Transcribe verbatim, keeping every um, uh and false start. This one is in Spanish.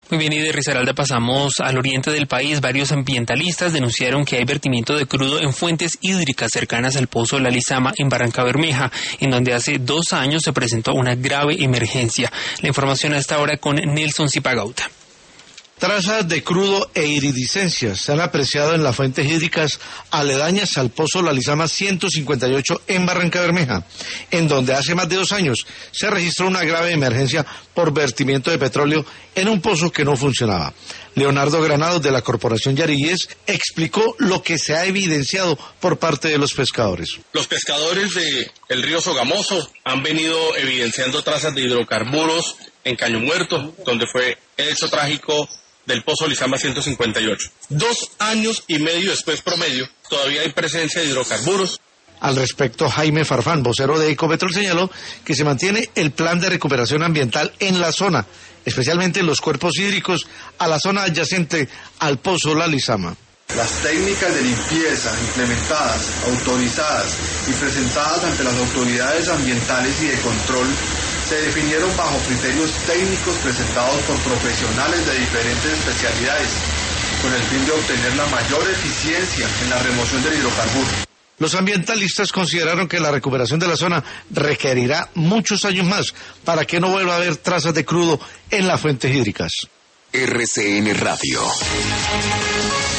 Muy bien, y de Risaralda pasamos al oriente del país. Varios ambientalistas denunciaron que hay vertimiento de crudo en fuentes hídricas cercanas al pozo La Lizama en Barrancabermeja, en donde hace dos años se presentó una grave emergencia. La información a esta hora con Nelson Zipagauta. Trazas de crudo e iridiscencias se han apreciado en las fuentes hídricas aledañas al pozo La Lizama ciento cincuenta y ocho en Barrancabermeja, en donde hace más de dos años se registró una grave emergencia por vertimiento de petróleo en un pozo que no funcionaba. Leonardo Granados, de la Corporación Yariguíes, explicó lo que se ha evidenciado por parte de los pescadores. Los pescadores del río Sogamoso han venido evidenciando trazas de hidrocarburos en Caño Muerto, donde fue el hecho trágico del pozo Lizama ciento cincuenta y ocho. Dos años y medio después promedio, todavía hay presencia de hidrocarburos. Al respecto, Jaime Farfán, vocero de Ecopetrol, señaló que se mantiene el plan de recuperación ambiental en la zona, especialmente en los cuerpos hídricos a la zona adyacente al pozo La Lizama. Las técnicas de limpieza implementadas, autorizadas y presentadas ante las autoridades ambientales y de control se definieron bajo criterios técnicos presentados por profesionales de diferentes especialidades, con el fin de obtener la mayor eficiencia en la remoción del hidrocarburo. Los ambientalistas consideraron que la recuperación de la zona requerirá muchos años más para que no vuelva a haber trazas de crudo en las fuentes hídricas. R C N Radio.